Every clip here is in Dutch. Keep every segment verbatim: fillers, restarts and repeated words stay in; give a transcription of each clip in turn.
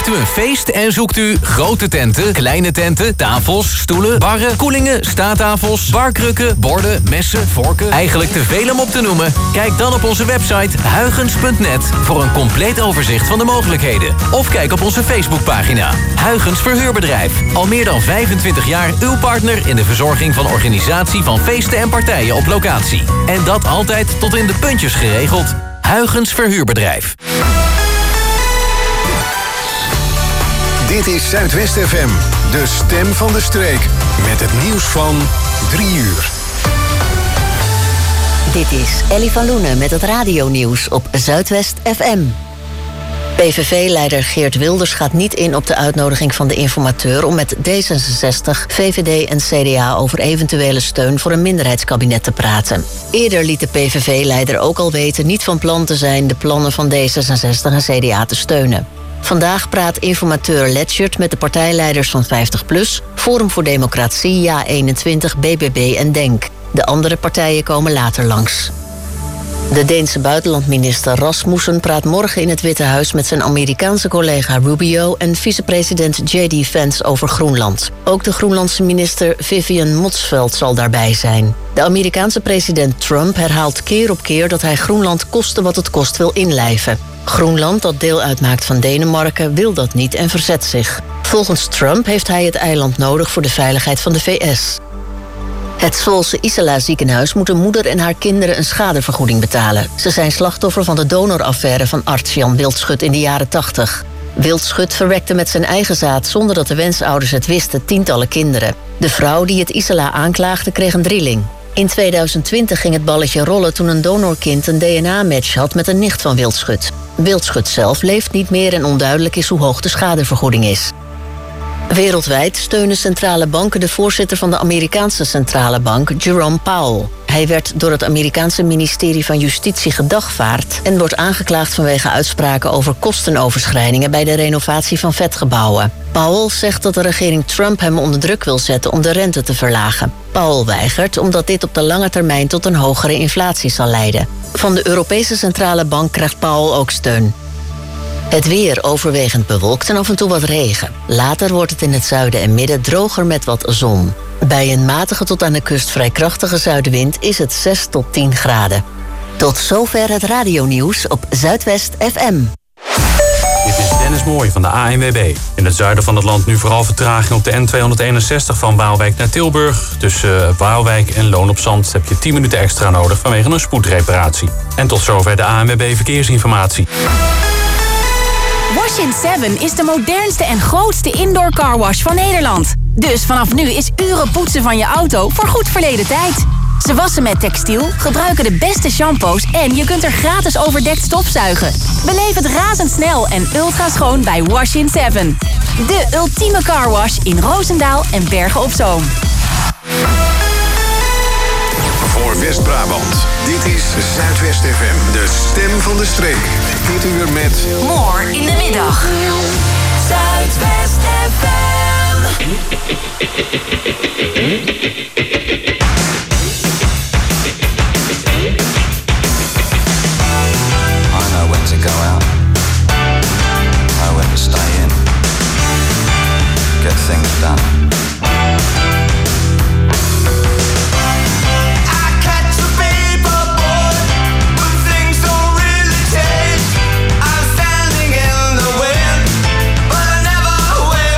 Heeft u een feest en zoekt u grote tenten, kleine tenten, tafels, stoelen, barren, koelingen, staattafels, barkrukken, borden, messen, vorken, eigenlijk te veel om op te noemen? Kijk dan op onze website huygens punt net voor een compleet overzicht van de mogelijkheden. Of kijk op onze Facebookpagina. Huygens Verhuurbedrijf. Al meer dan vijfentwintig jaar uw partner in de verzorging van organisatie van feesten en partijen op locatie. En dat altijd tot in de puntjes geregeld. Huygens Verhuurbedrijf. Dit is Zuidwest F M, de stem van de streek. Met het nieuws van drie uur. Dit is Ellie van Loenen met het radionieuws op Zuidwest F M. P V V-leider Geert Wilders gaat niet in op de uitnodiging van de informateur om met D zesenzestig, V V D en C D A over eventuele steun voor een minderheidskabinet te praten. Eerder liet de P V V-leider ook al weten niet van plan te zijn de plannen van D zesenzestig en C D A te steunen. Vandaag praat informateur Letchert met de partijleiders van vijftig plus, Forum voor Democratie, Ja eenentwintig, B B B en DENK. De andere partijen komen later langs. De Deense buitenlandminister Rasmussen praat morgen in het Witte Huis met zijn Amerikaanse collega Rubio en vicepresident J D Vance over Groenland. Ook de Groenlandse minister Vivian Motzfeldt zal daarbij zijn. De Amerikaanse president Trump herhaalt keer op keer dat hij Groenland koste wat het kost wil inlijven. Groenland, dat deel uitmaakt van Denemarken, wil dat niet en verzet zich. Volgens Trump heeft hij het eiland nodig voor de veiligheid van de V S. Het Zwolse Isala ziekenhuis moet een moeder en haar kinderen een schadevergoeding betalen. Ze zijn slachtoffer van de donoraffaire van arts Jan Wildschut in de jaren tachtig. Wildschut verwekte met zijn eigen zaad zonder dat de wensouders het wisten tientallen kinderen. De vrouw die het Isala aanklaagde kreeg een drieling. In tweeduizend twintig ging het balletje rollen toen een donorkind een D N A-match had met een nicht van Wildschut. Wildschut zelf leeft niet meer en onduidelijk is hoe hoog de schadevergoeding is. Wereldwijd steunen centrale banken de voorzitter van de Amerikaanse centrale bank, Jerome Powell. Hij werd door het Amerikaanse ministerie van Justitie gedagvaard en wordt aangeklaagd vanwege uitspraken over kostenoverschrijdingen bij de renovatie van vetgebouwen. Powell zegt dat de regering Trump hem onder druk wil zetten om de rente te verlagen. Powell weigert omdat dit op de lange termijn tot een hogere inflatie zal leiden. Van de Europese Centrale Bank krijgt Powell ook steun. Het weer overwegend bewolkt en af en toe wat regen. Later wordt het in het zuiden en midden droger met wat zon. Bij een matige tot aan de kust vrij krachtige zuidenwind is het zes tot tien graden. Tot zover het radionieuws op Zuidwest F M. Dit is Dennis Mooij van de A N W B. In het zuiden van het land nu vooral vertraging op de N tweehonderdeenenzestig van Waalwijk naar Tilburg. Tussen Waalwijk en Loon op Zand heb je tien minuten extra nodig vanwege een spoedreparatie. En tot zover de A N W B verkeersinformatie. Wash in seven is de modernste en grootste indoor carwash van Nederland. Dus vanaf nu is uren poetsen van je auto voor goed verleden tijd. Ze wassen met textiel, gebruiken de beste shampoos en je kunt er gratis overdekt stofzuigen. Beleef het razendsnel en ultra schoon bij Wash in seven. De ultieme carwash in Roosendaal en Bergen op Zoom. Voor West-Brabant, dit is Zuidwest F M, de stem van de streek. Dit uur met... More in de middag. Zuidwest F M. I know when to go out. I know when to stay in. Get things done. Standing in the wind, but I never win.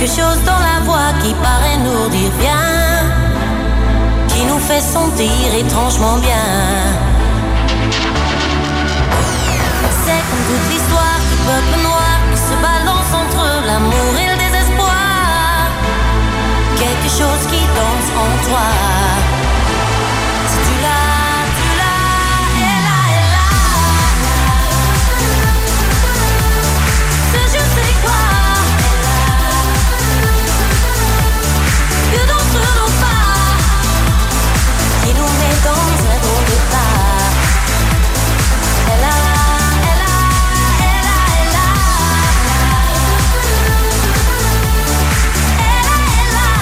Quelque chose dans la voix qui paraît nous dire bien, qui nous fait sentir étrangement bien. C'est comme toute l'histoire du peuple noir qui se balance entre l'amour et le désespoir. Quelque chose qui danse en toi. Si tu l'as, tu l'as, elle là, elle là. Ce je sais quoi. Que d'entre nos pas qui nous met dans un bon départ. Elle a, elle a, elle a, elle a. Elle a, elle a.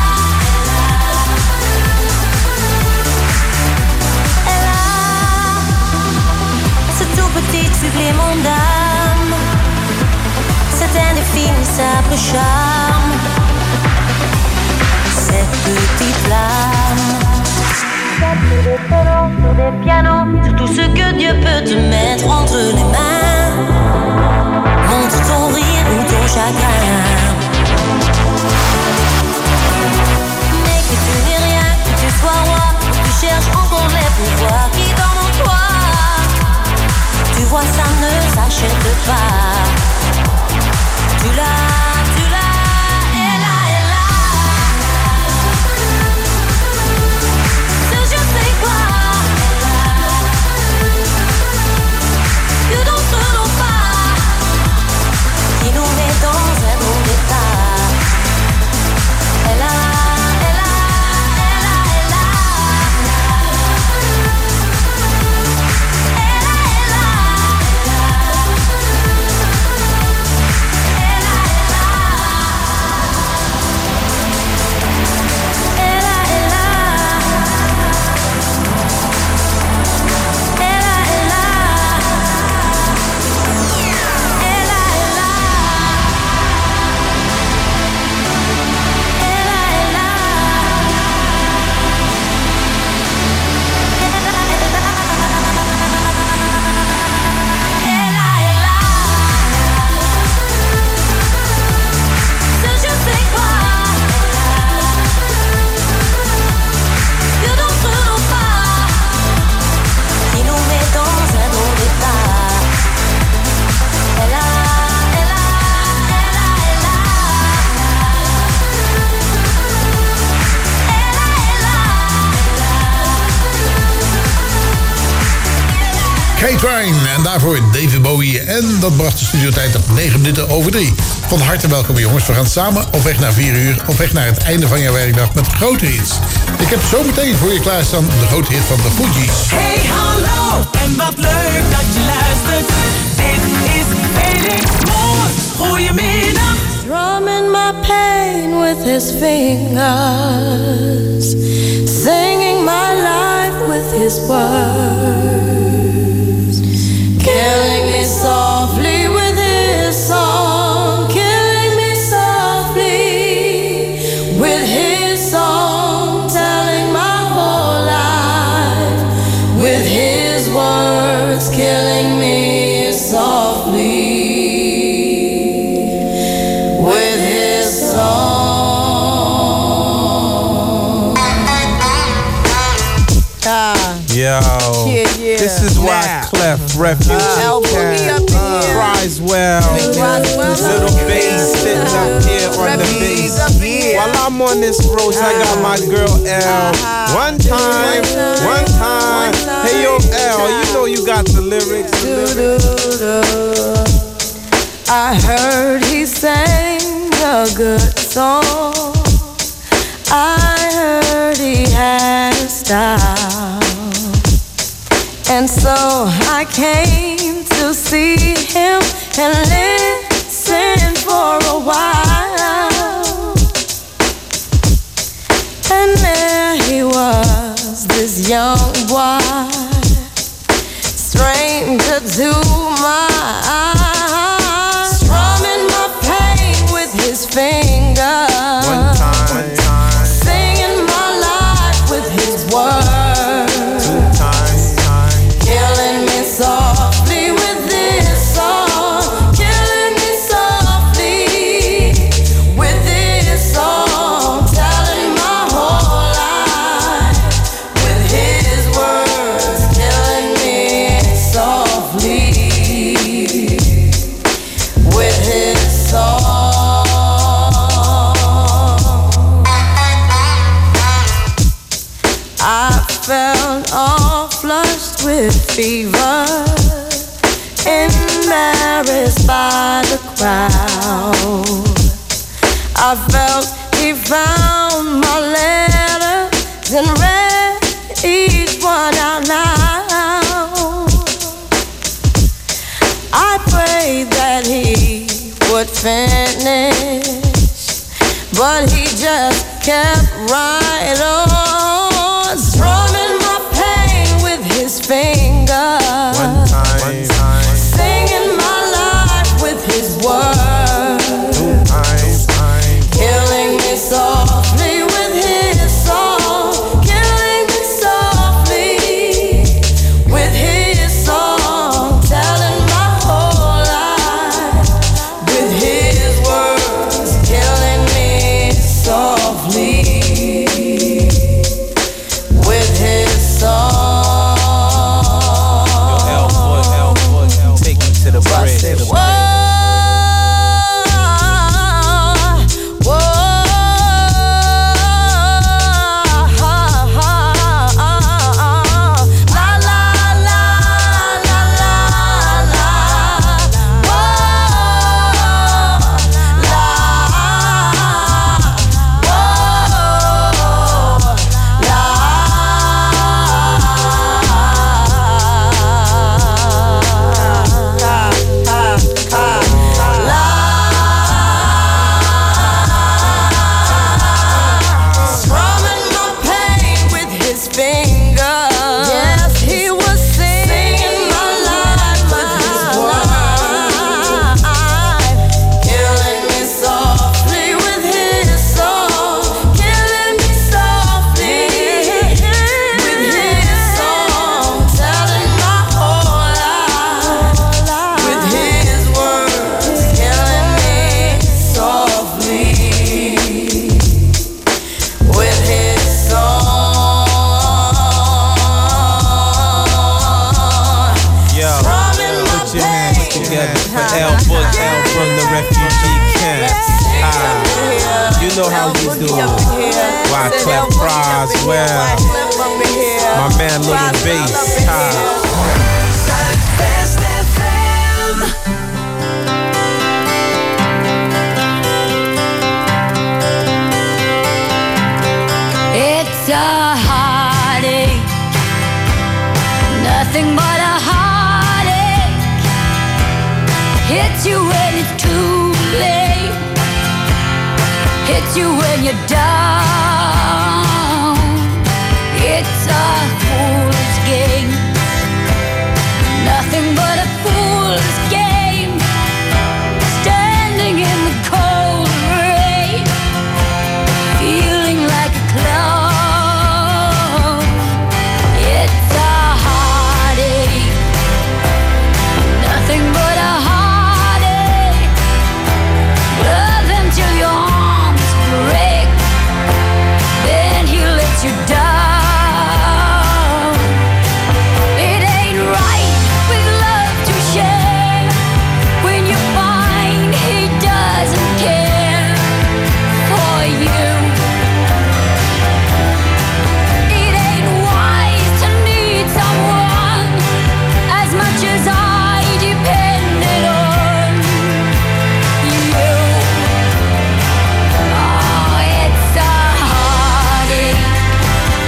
Elle a. Ce tout petit supplément d'âme, cet indéfinissable charme. Cette petite flamme. Sur des violons, sur des pianos, sur tout ce que Dieu peut te mettre entre les mains. Montre ton rire ou ton chagrin. Mais que tu n'es rien, que tu sois roi, que tu cherches encore les pouvoirs qui dorment en toi. Tu vois, ça ne s'achète pas. Tu l'as, tu l'as. Que d'entre nos pas qui nous met dans un bon départ. Elle a, elle a, elle a, elle a. Elle a, elle a. Elle a, elle a. Elle a, elle a. K-Train en daarvoor David Bowie. En dat bracht de studiotijd op negen minuten over drie. Van harte welkom jongens. We gaan samen op weg naar vier uur. Op weg naar het einde van jouw werkdag met grote hits. Ik heb zo meteen voor je klaarstaan de grote hit van de Fugees. Hey hallo en wat leuk dat je luistert. Dit is Felix Moord. Goedemiddag. Drumming my pain with his fingers, singing my life with his words, killing me softly with his song, killing me softly with his song, telling my whole life with his words, killing me softly. Yo, yeah, yeah. This is Wyclef, Refuge, uh, Criswell, Little Bass sitting up here on the bass. While I'm on this road, I got my girl L. One time, one time. Hey yo, L, you know you got the lyrics. The lyrics. I heard he sang a good song. I heard he had a style. And so I came to see him and listen for a while. And there he was, this young boy, stranger to my eyes, strumming my pain with his fingers. One time, one time. Singing my life with his words. Two times, time. Killing me softly with this song. Killing me softly with this felt all flushed with fever, embarrassed by the crowd. I felt he found my letters and read each one out loud. I prayed that he would finish, but he just kept right on, strumming my pain with his fingers. One time, one time. Singing my life with his words. Two times, time. Killing me softly with his song. Killing me softly with his song. Telling my whole life with his words. Killing me softly with his song. Yo, L-Foot, L-Foot, take me to the bridge. Whoa, whoa, la la la la la la, whoa, strumming my pain with his fingers. Yes, he was singing my life with his words. Killing me softly with his song. Killing me softly with his song. Telling my whole life with his words. Killing me softly with his song. Yo, put your hands together for L-Foot, L from the refugee camp. Ah, you know how we do. Why clap fries well. My man Little Bass. Ah. It's a heartache, nothing but a heartache. Hits you when it's too late, hits you when you're down. It's a fool's game, nothing but a fool's game. Standing in the cold rain, feeling like a clown. It's a heartache, nothing but a heartache. Love until your arms break, then he lets you down. It ain't right with love to share when you find he doesn't care for you. It ain't wise to need someone as much as I depended on you. Oh, it's a heartache,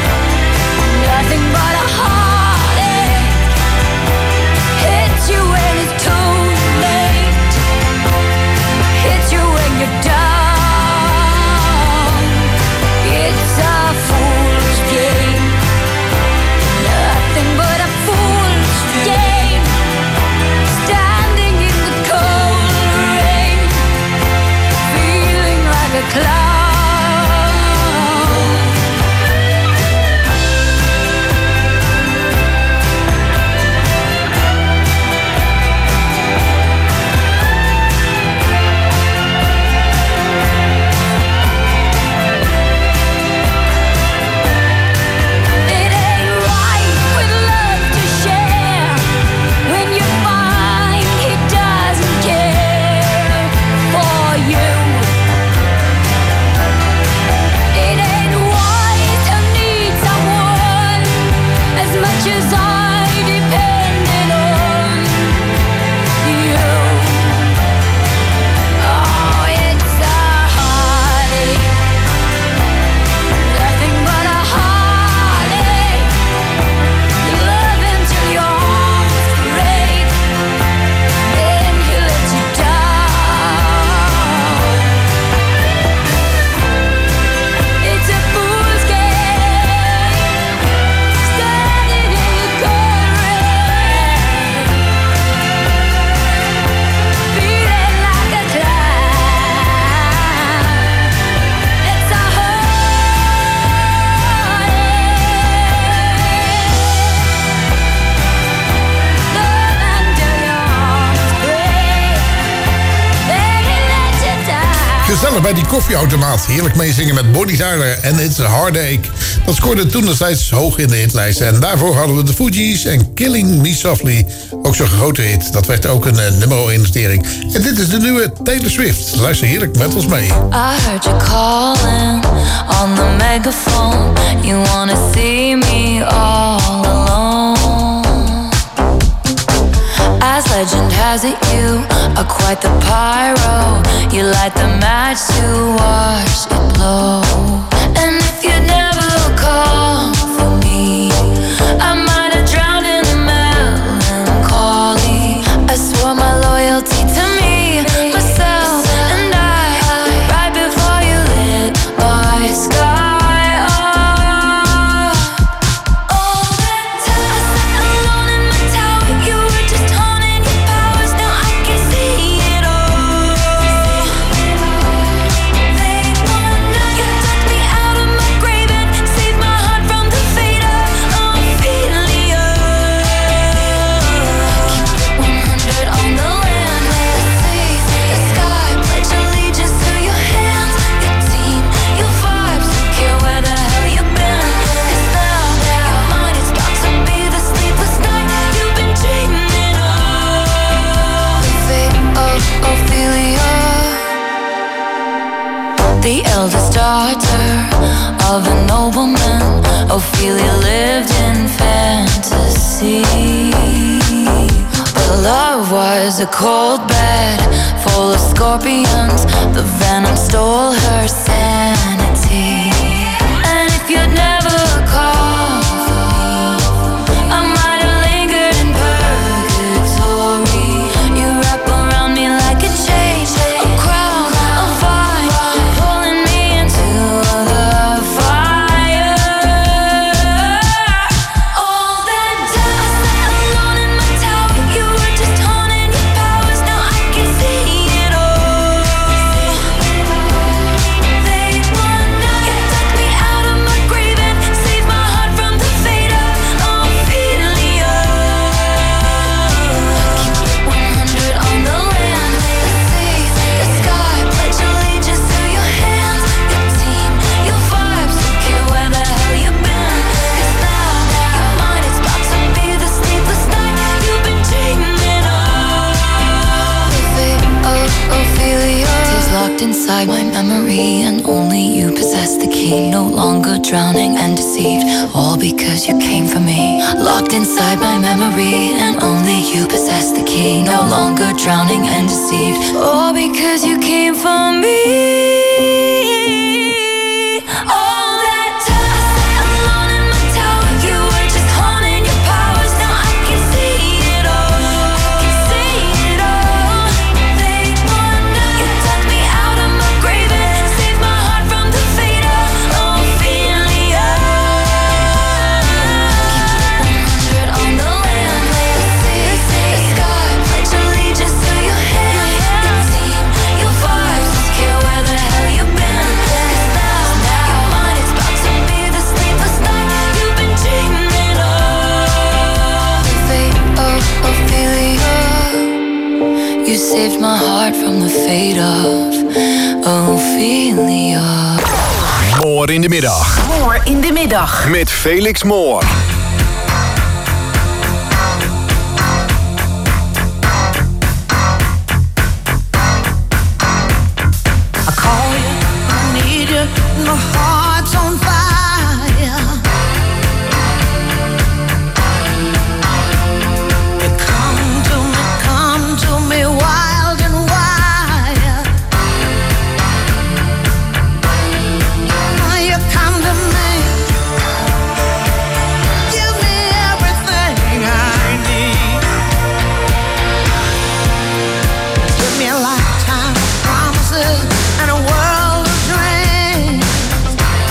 gezellig bij die koffieautomaat. Heerlijk meezingen met Bonnie Tyler en It's a Heartache. Dat scoorde toen destijds hoog in de hitlijst. En daarvoor hadden we de Fugees en Killing Me Softly. Ook zo'n grote hit. Dat werd ook een uh, nummer investering. En dit is de nieuwe Taylor Swift. Luister heerlijk met ons mee. I heard you calling on the megaphone. You wanna see me all alone. As legend has it, you are quite the pyro. You light the match to watch it blow. And if you never call for me, I might have drowned in the melancholy. I swore my loyalty to me, myself, and I. Right before you lit my sky. The eldest daughter of a nobleman, Ophelia lived in fantasy. But love was a cold bed full of scorpions. The venom stole her sanity. And if you'd never called for me, I might have lingered in purgatory. You wrap around me like a chain, a crown, a vine, pulling me into the fire. All that time I sat alone in my tower. You were just honing your powers. Now I can see it all. They won now. You took me out of my grave and saved my heart from the fate of Ophelia. Keep it one hundred on the land, the sea, the sky. Pledge allegiance to your hands, your team, your vibes. Don't care where the hell you've been. 'Cause now your mind is about to be the sleepless night you've been dreaming of. The fate of Ophelia is locked inside my memory, and only you possess the key. No longer drowning and deceived, all because you came for me. Locked inside my memory, and only you possess the key. No longer drowning and deceived, all because you came for me. All that time I sat alone in my tower. You were just honing your powers. Now I can see it all. Can see it all. They won now. You took me out of my grave and saved my heart from the fate of Ophelia. Keep it one hundred on the land, the sea, the sky. Pledge allegiance to your hand, your team, your vibes. Don't care where the hell you've been. 'Cause now, now your mind is about to be the sleepless night you've been dreaming of. The fate of Ophelia. You saved my heart from the fate of Ophelia. Moor in de middag. Moor in de middag. Met Felix Moor. I call you, I need you, my heart's on fire. You come to me, come to me wild and wild. You come to me, give me everything I need. Give me a lifetime of promises and a world of dreams.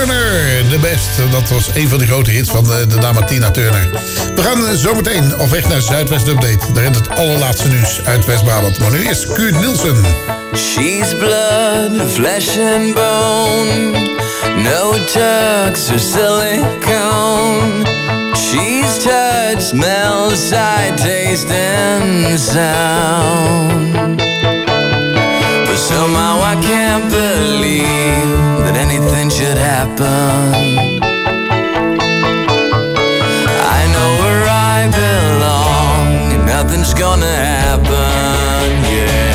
Turner, de best. Dat was een van de grote hits van de, de dame Tina Turner. We gaan uh, zometeen op weg naar Zuidwest Update. Daar is het allerlaatste nieuws uit West-Brabant. Maar nu is Kuurt Nielsen. She's blood, flesh and bone. No tucks or silicone. She's touch, smell, sight, taste and sound. But somehow I can't believe that anything should happen. I know where I belong and nothing's gonna happen, yeah.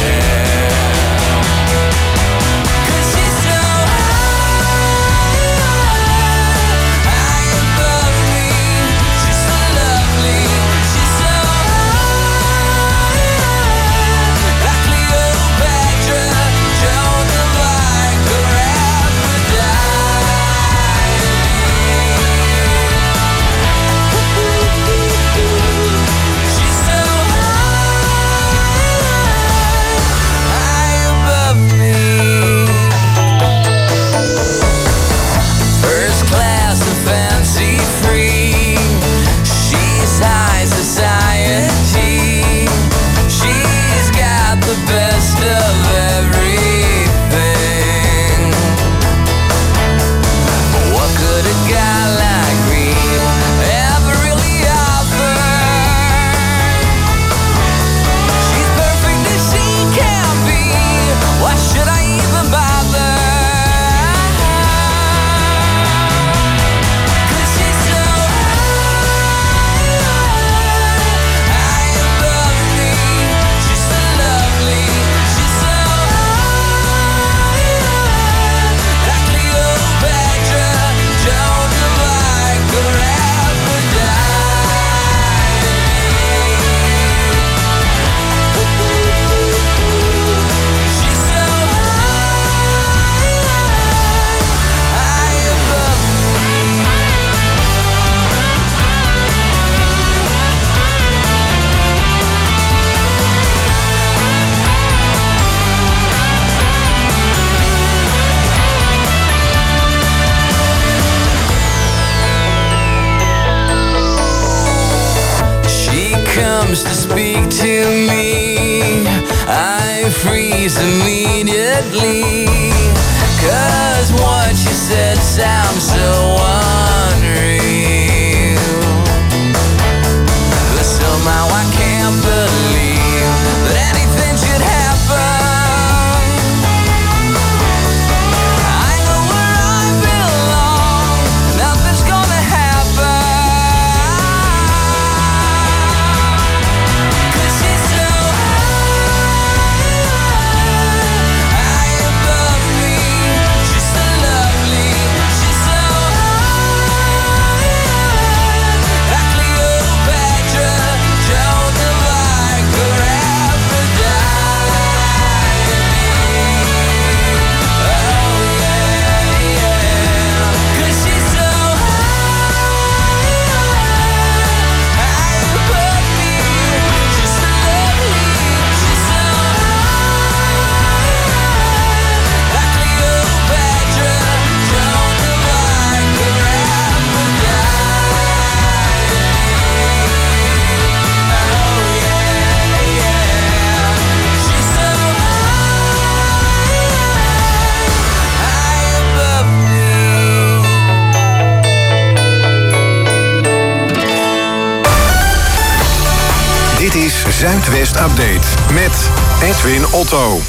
To speak to me, I freeze immediately, 'cause what you said sounds so unreal. But somehow I can't believe that anything should happen. I know where I belong, nothing's gonna happen. Dit is Zuidwest Update met Edwin Otto.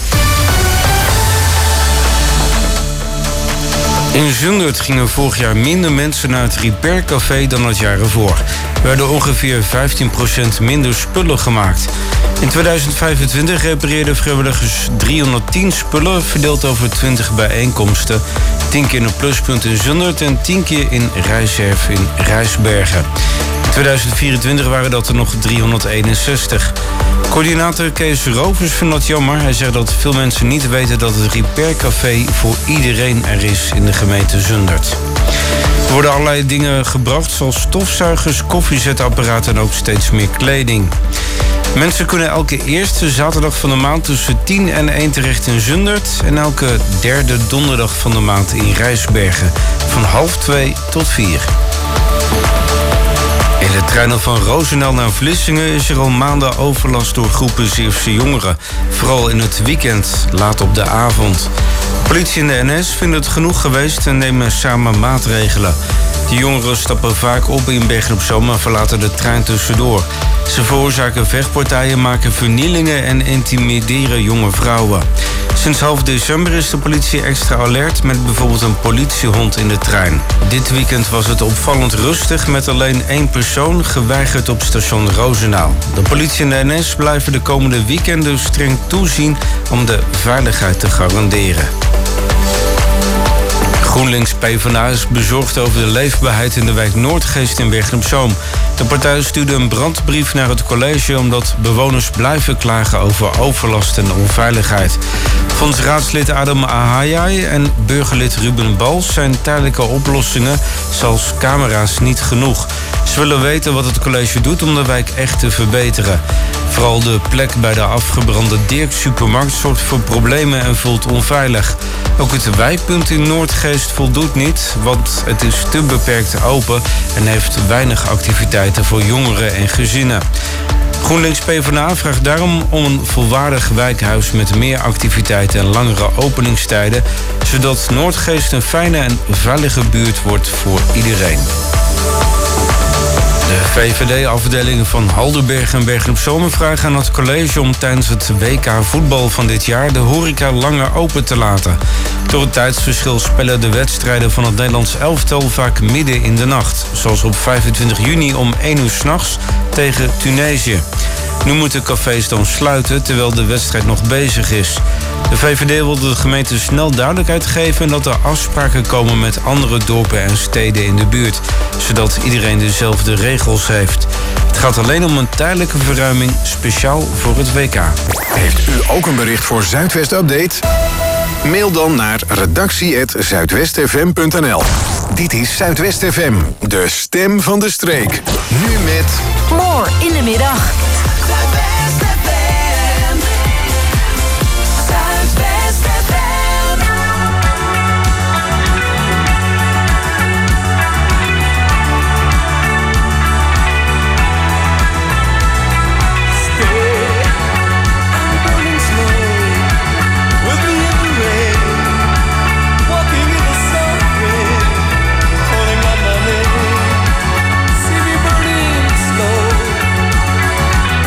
In Zundert gingen vorig jaar minder mensen naar het Repair Café dan het jaar ervoor. Er werden ongeveer vijftien procent minder spullen gemaakt. In tweeduizend vijfentwintig repareerden vrijwilligers driehonderdtien spullen, verdeeld over twintig bijeenkomsten. tien keer in een pluspunt in Zundert en tien keer in Rijsserf in Rijsbergen. In tweeduizend vierentwintig waren dat er nog driehonderdeenenzestig. Coördinator Kees Rovers vindt dat jammer. Hij zegt dat veel mensen niet weten dat het Repair Café voor iedereen er is in de gemeente Zundert. Er worden allerlei dingen gebracht, zoals stofzuigers, koffiezetapparaten en ook steeds meer kleding. Mensen kunnen elke eerste zaterdag van de maand tussen tien en één terecht in Zundert... en elke derde donderdag van de maand in Rijsbergen. Van half twee tot vier. In de treinen van Roosendaal naar Vlissingen is er al maanden overlast door groepen Zeeuwse jongeren. Vooral in het weekend, laat op de avond. Politie en de N S vinden het genoeg geweest en nemen samen maatregelen. De jongeren stappen vaak op in Bergen-op-Zoom en verlaten de trein tussendoor. Ze veroorzaken vechtpartijen, maken vernielingen en intimideren jonge vrouwen. Sinds half december is de politie extra alert met bijvoorbeeld een politiehond in de trein. Dit weekend was het opvallend rustig met alleen één persoon geweigerd op station Roosendaal. De politie en de N S blijven de komende weekenden streng toezien om de veiligheid te garanderen. GroenLinks PvdA is bezorgd over de leefbaarheid in de wijk Noordgeest in Bergen-op-Zoom. De partij stuurde een brandbrief naar het college omdat bewoners blijven klagen over overlast en onveiligheid. Volgens raadslid Adam Ahayai en burgerlid Ruben Bals zijn tijdelijke oplossingen zoals camera's niet genoeg. Ze willen weten wat het college doet om de wijk echt te verbeteren. Vooral de plek bij de afgebrande Dirk supermarkt zorgt voor problemen en voelt onveilig. Ook het wijkpunt in Noordgeest voldoet niet, want het is te beperkt open en heeft weinig activiteiten voor jongeren en gezinnen. GroenLinks PvdA vraagt daarom om een volwaardig wijkhuis met meer activiteiten en langere openingstijden, zodat Noordgeest een fijne en veilige buurt wordt voor iedereen. De V V D-afdelingen van Halderberg en Bergen-op-Zoom vragen aan het college om tijdens het W K voetbal van dit jaar de horeca langer open te laten. Door het tijdsverschil spelen de wedstrijden van het Nederlands elftal vaak midden in de nacht. Zoals op vijfentwintig juni om één uur 's nachts tegen Tunesië. Nu moeten cafés dan sluiten terwijl de wedstrijd nog bezig is. De V V D wil de gemeente snel duidelijkheid geven en dat er afspraken komen met andere dorpen en steden in de buurt, zodat iedereen dezelfde regels heeft. Het gaat alleen om een tijdelijke verruiming speciaal voor het W K. Heeft u ook een bericht voor Zuidwest Update? Mail dan naar redactie apenstaartje zuidwest f m punt n l. Dit is Zuidwest F M, de stem van de streek. Nu met... More in de middag. See me burning slow.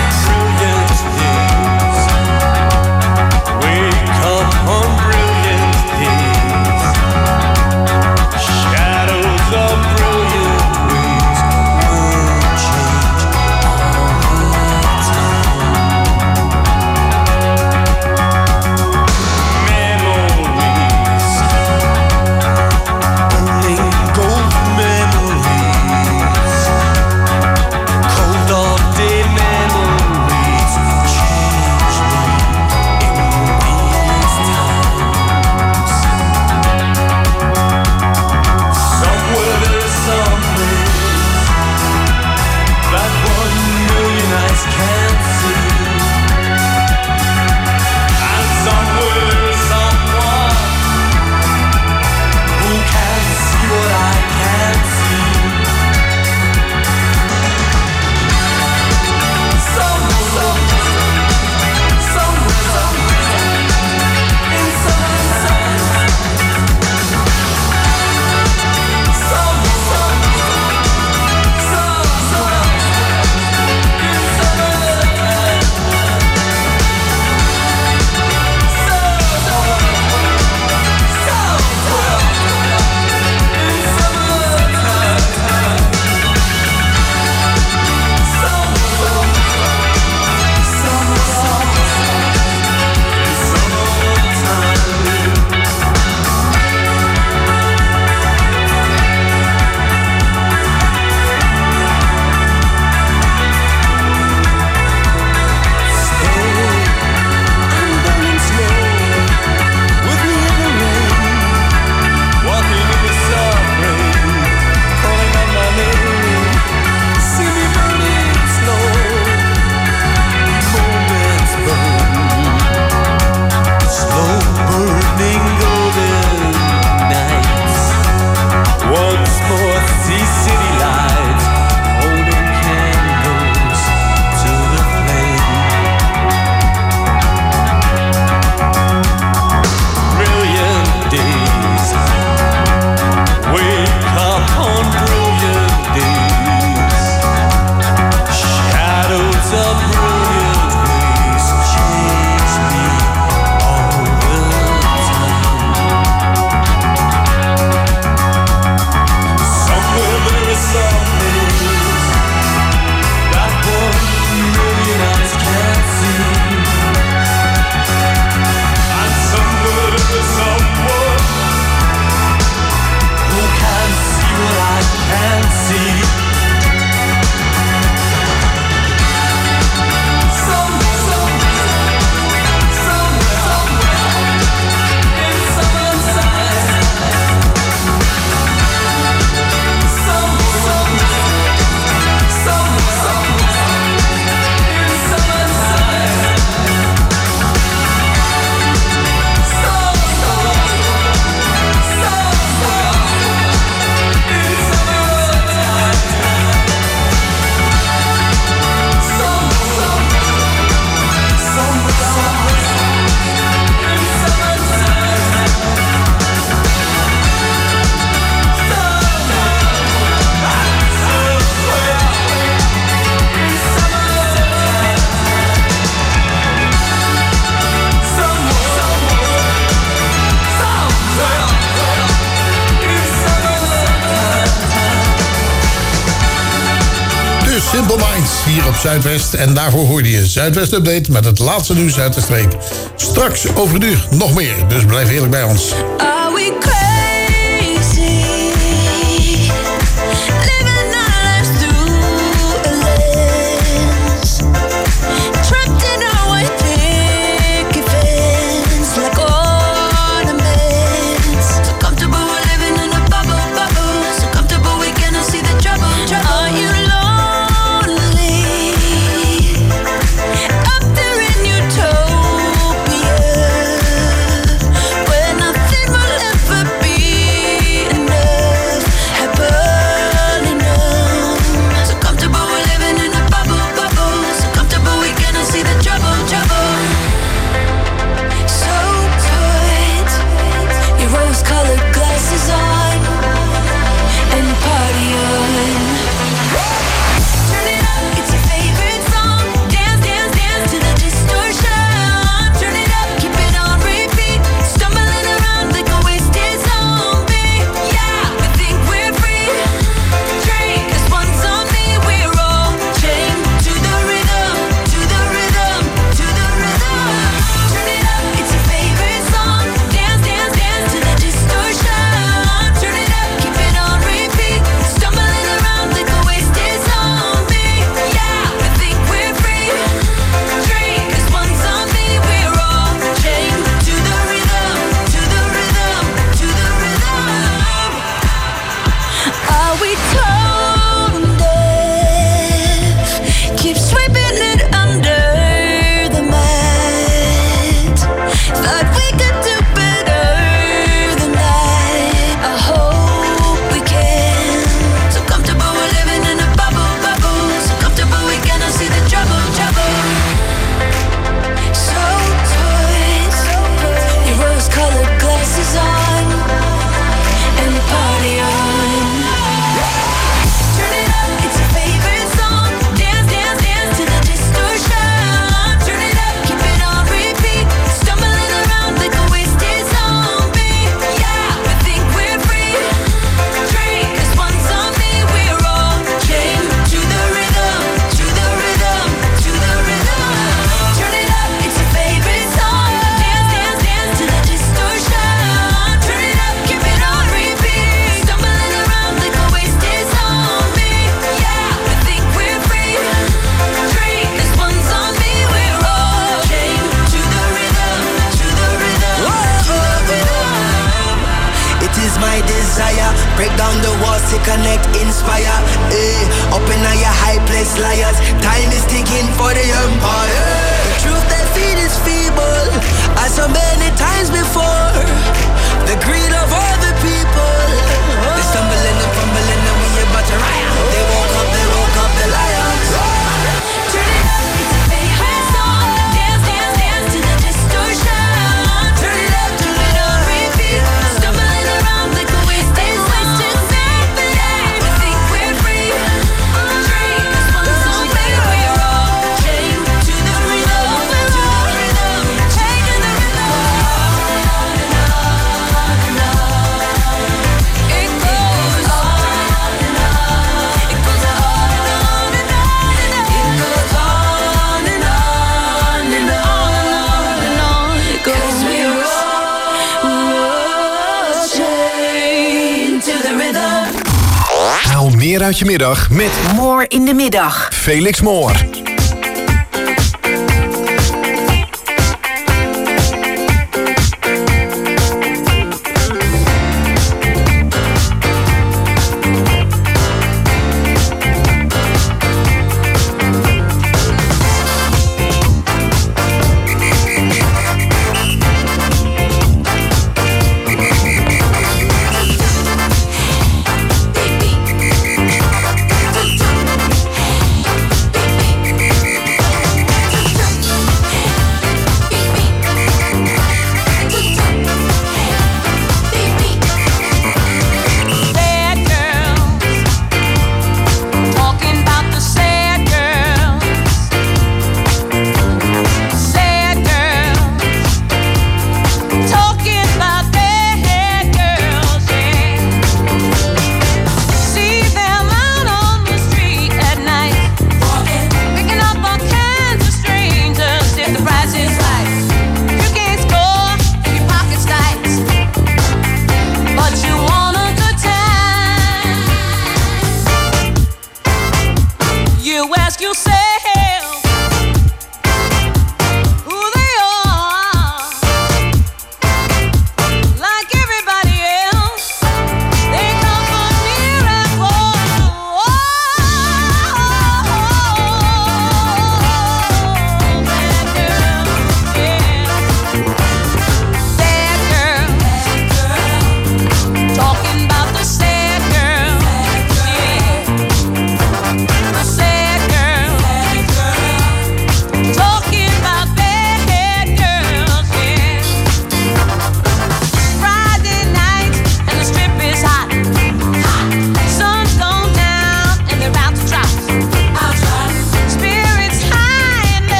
Simple Minds hier op Zuidwest. En daarvoor hoorde je Zuidwest Update met het laatste nieuws uit de streek. Straks over een uur nog meer, dus blijf heerlijk bij ons. Are we crazy? Living our lives through a lens. Trapped in our white picket fence like ornaments. So comfortable we're living in a bubble, bubble. So comfortable we cannot see the trouble, trouble. Are you lonely? Up there in utopia, where nothing will ever be enough, happen enough. So comfortable we're living in a bubble, bubble. So comfortable we cannot see the trouble, trouble. So put your rose-colored glasses on and party on. Turn it up, it's your favorite song. Dance, dance, dance to the distortion. Turn it up, keep it on repeat. Stumbling around like a wasted zombie. Yeah, we think we're free. Drink this one zombie. We're all chained to the rhythm, to the rhythm, to the rhythm. Turn it up, it's your favorite song. Dance, dance, dance to the distortion. Turn it up, keep it on repeat. Stumbling around like a wasted zombie. Yeah, we think we're free. Drink this one zombie. We're all chained to the rhythm, to the rhythm, to the rhythm. Are we tone deaf? Keep sweeping it under the mat. Thought we could do better than that. I hope we can. So comfortable we're living in a bubble, bubble. So comfortable we cannot see the trouble, trouble. So put your rose-colored glasses on and party on. Turn it up, it's your favorite song. Dance, dance, dance to the distortion. Turn it up, keep it on repeat. Stumbling around like a wasted zombie. Yeah, we think we're free. Drink this one zombie. We're all chained to the rhythm, to the rhythm, to the rhythm. Turn it up, it's your favorite song. Dance, dance, dance to the distortion. Turn it up, keep it on repeat. Stumbling around like a wasted zombie. Yeah, we think we're free. Drink this one zombie. We're all chained to the rhythm, to the rhythm, to the rhythm. It is my desire, break down the walls to connect, inspire. Eh, up in your high place, liars. Time is ticking for the empire. The truth they feed is feeble, as so many times before. The greed of all the people. They stumbling and fumbling and we about to riot. They woke up, they woke up, the liars. Turn it up, it's your favorite song. Dance, dance, dance to the distortion. Turn it up, keep it on repeat. Stumbling around like a wasted wasted zombie. Yeah, we think we're free. Drink this one zombie. We're all chained to the rhythm, to the rhythm, chained to the rhythm. It goes on and on. It goes on and on and on and on. It goes on and on and on and on. It goes. We're all chained to the rhythm. Haal meer uit je middag met Moor in de middag. Felix Moor.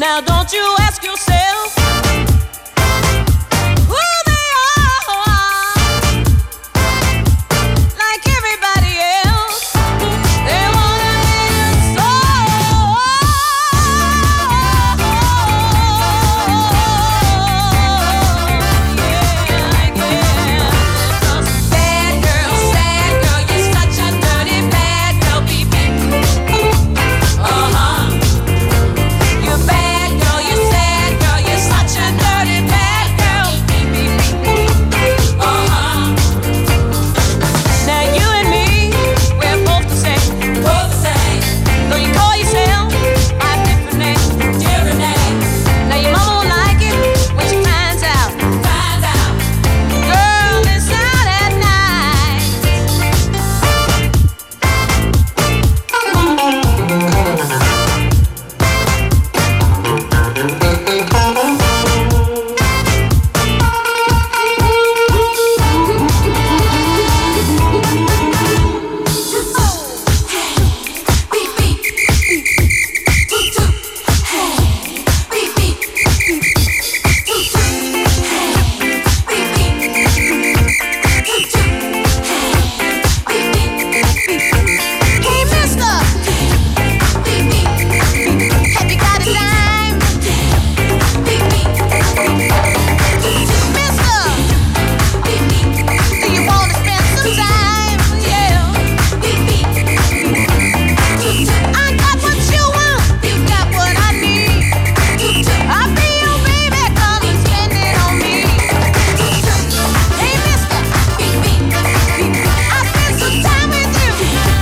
Now don't you ask yourself who they are. Like everybody else, they wanna be so. Bad girl, sad girl, you're such a dirty bad girl, baby. Uh-huh. You're bad girl, you're sad girl, you're such a dirty bad girl, baby. Uh-huh. Now you and me, we're both the same, both the same. Though you call yourself by different names, different names. Now your mama won't like it when she finds out, finds out. Girl, it's out at night. Hey, mister, have you got a dime? Mister, do you wanna spend some time? Yeah. I got what you want, you got what I need. I'll be your baby, come and spend it on me. Hey, mister, I spent some time with you.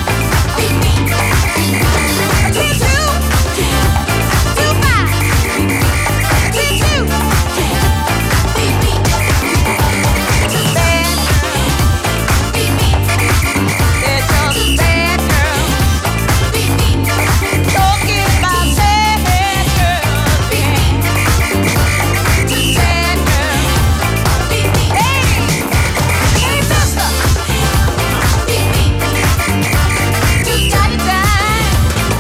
Two, two, two, five, two, two. Bad girl, they're just bad girl. Talking about sad girls, yeah. Sad girl. Hey, hey, mister, you got a dime?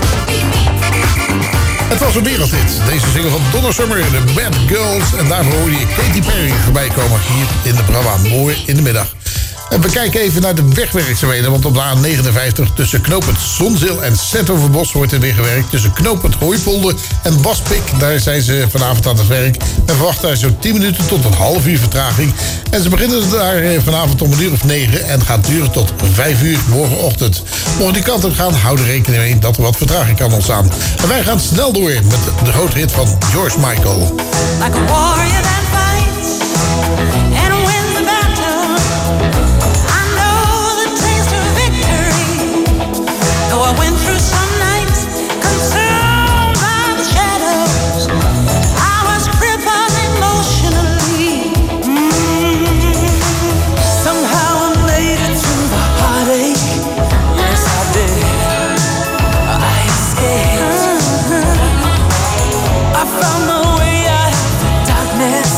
Het was een wereldhit. Deze single van Donna Summer, de Bad Girls. En daarvoor hoorde je Katy Perry voorbij komen hier in de programma. Mooi in de middag. En we kijken even naar de wegwerkzaamheden. Want op de A negenenvijftig tussen knooppunt Zonzeel en Zetoverbos wordt er weer gewerkt. Tussen knooppunt Hooipolder en Waspik. Daar zijn ze vanavond aan het werk. En verwachten daar zo'n tien minuten tot een half uur vertraging. En ze beginnen daar vanavond om een uur of negen. En gaat duren tot vijf uur morgenochtend. Mocht die kant op gaan, hou er rekening mee dat er wat vertraging kan ontstaan. En wij gaan snel door met de grote hit van George Michael. Like a warrior that fights and wins the battle. I know the taste of victory. Though I went through some nights consumed by the shadows, I was crippled emotionally. Mm. Somehow I made it through the heartache. Yes, I did. I escaped. I found my way out of the darkness.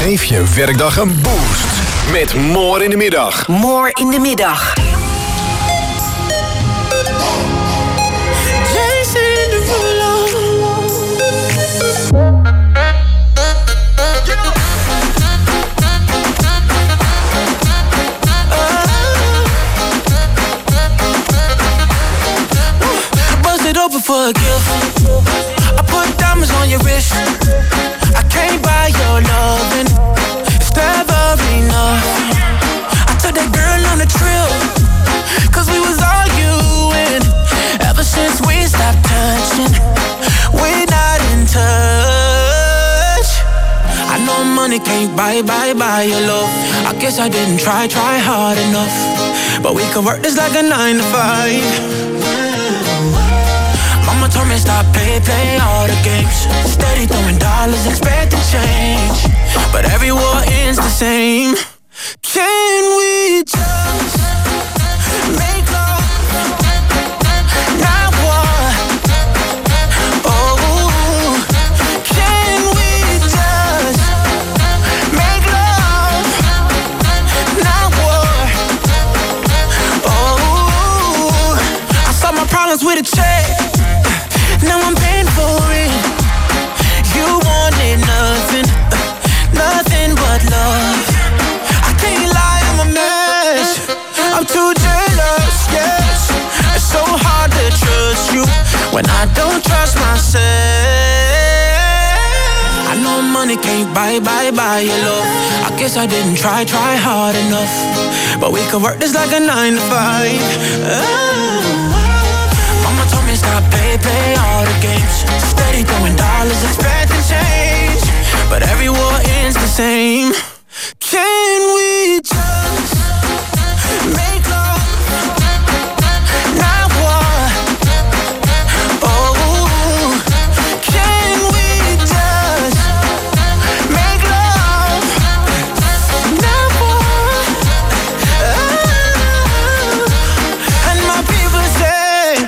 Geef je werkdag een boost met More in de Middag. More in de Middag. Open for a gift. I put diamonds on your wrist. I can't buy your loving. It's never enough. I took that girl on a trip, cause we was arguing. Ever since we stopped touching, we're not in touch. I know money can't buy, buy, buy your love. I guess I didn't try, try hard enough. But we could work this like a nine to five. Mama told me stop, play, play all the games. Steady throwing dollars, expecting change. But every war ends the same. Can we just make love, not war? Oh, can we just make love, not war? Oh, I solve my problems with a check. Now I'm paying for it. You wanted nothing, nothing but love. I can't lie, I'm a mess. I'm too jealous, yes. It's so hard to trust you when I don't trust myself. I know money can't buy, buy, buy your love. I guess I didn't try, try hard enough. But we could work this like a nine to five. Oh. Told me stop, play, play all the games. Steady throwing dollars, expecting change. But every war ends the same. Can we just make love, not war? Oh, can we just make love, not war? Oh, and my people say,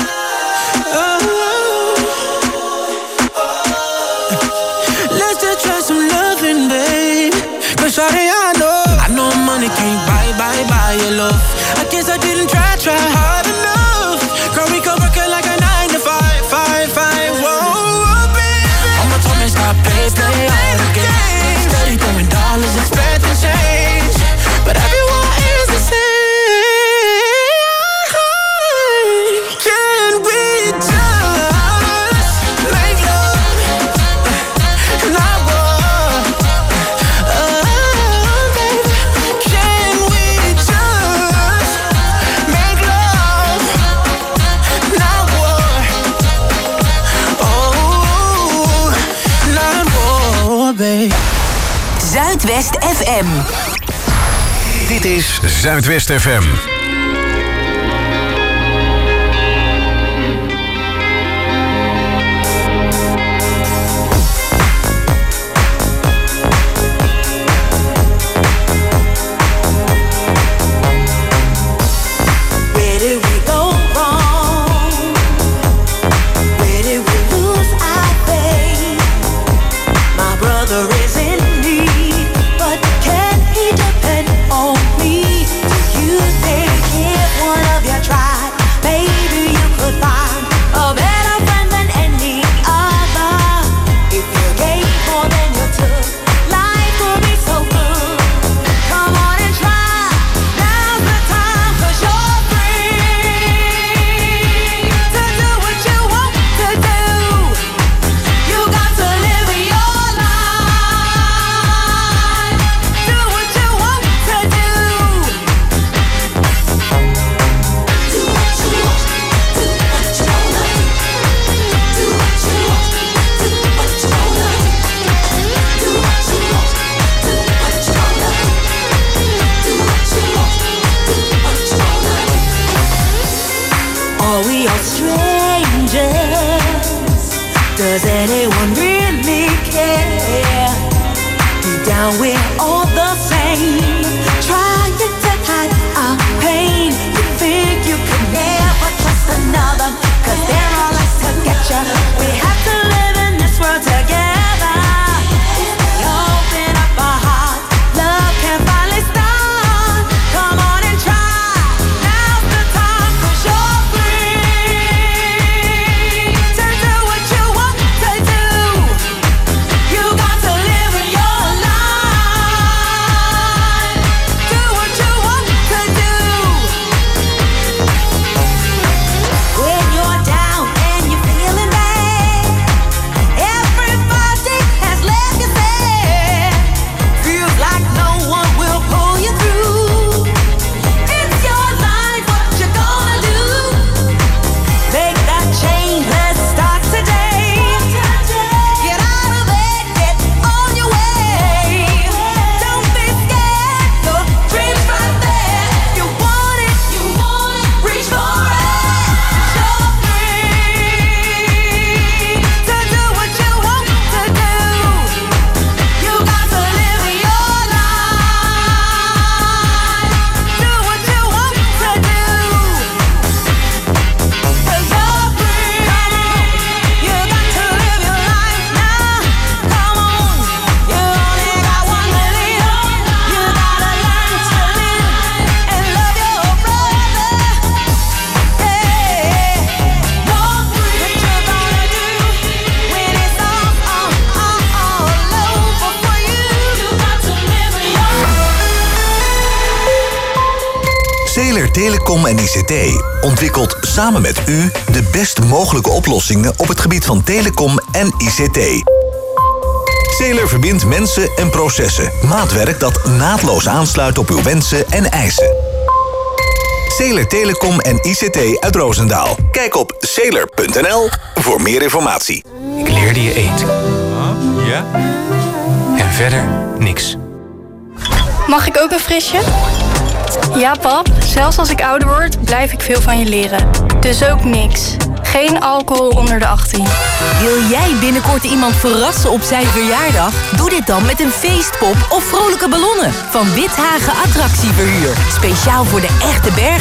shawty, I know, I know money can't buy, buy, buy your love. I guess I didn't try, try hard enough. Girl, we could work it like a nine to five, five, five, whoa, baby. Mama told me stop, play, play all the games. Steady throwing dollars, expecting change. But everyone is the same. Can we just make love, not war? Zuidwest F M. Dit is Zuidwest F M. Does anyone really care? Deep down we're all the same, trying to hide our pain. You think you could never trust another, cause they're all out to get you. We have to live in this world together. If we open up our Zeler Telecom en I C T ontwikkelt samen met u de best mogelijke oplossingen op het gebied van telecom en I C T. Zeler verbindt mensen en processen. Maatwerk dat naadloos aansluit op uw wensen en eisen. Zeler Telecom en I C T uit Roosendaal. Kijk op zeler punt n l voor meer informatie. Ik leerde je eten. Ja? En verder niks. Mag ik ook een frisje? Ja, pap. Zelfs als ik ouder word, blijf ik veel van je leren. Dus ook niks. Geen alcohol onder de achttien. Wil jij binnenkort iemand verrassen op zijn verjaardag? Doe dit dan met een feestpop of vrolijke ballonnen van Withagen Attractieverhuur. Speciaal voor de echte berg